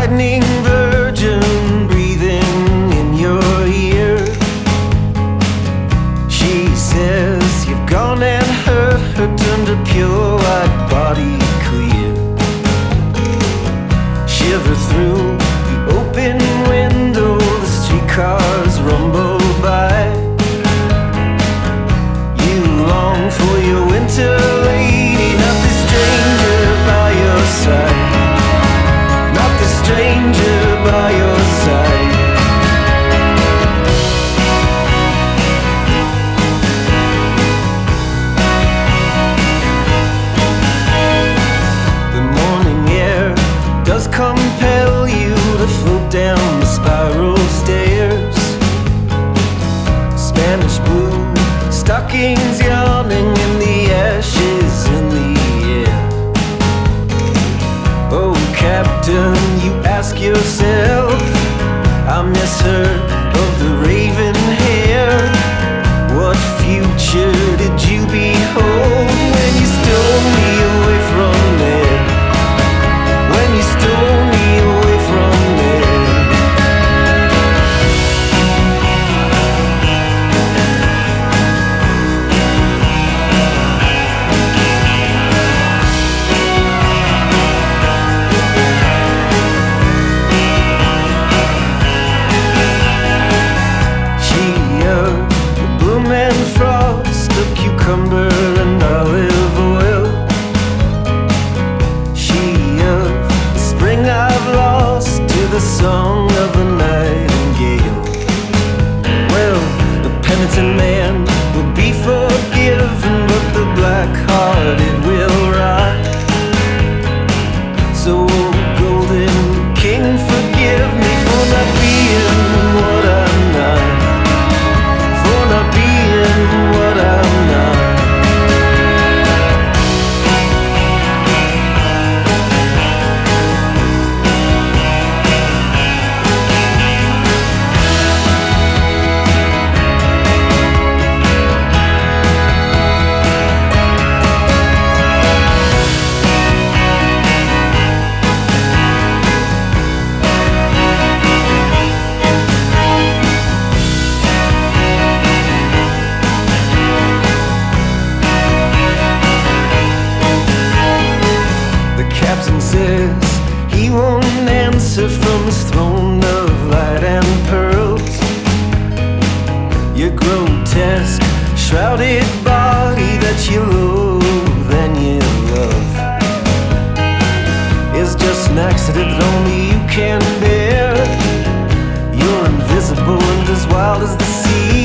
lightning virgin breathing in your ear. She says you've gone and hurt her, turned her pure white body clear. Shiver through the open window, the streetcars rumble by. You long for your winter lady, not the stranger by your side. Not the stranger by your side. The morning air does compel you to float down the spiral stairs. Spanish blue stockings yawning in the ashes in the air. Oh, Captain, you ask yourself, I miss her of the raven hair. What future did you behold when you stole me away from there? When you stole me away from there? Frost of cucumber and olive oil. She of the spring I've lost to the song of the nightingale. Well, the penitent man will be forgiven, but the black-hearted will rot. So, golden king, forgive me for not being what I'm not. For not being what I'm not. Captain says he won't answer from his throne of light and pearls. Your grotesque, shrouded body that you loathe and you love is just an accident that only you can bear. You're invisible and as wild as the sea.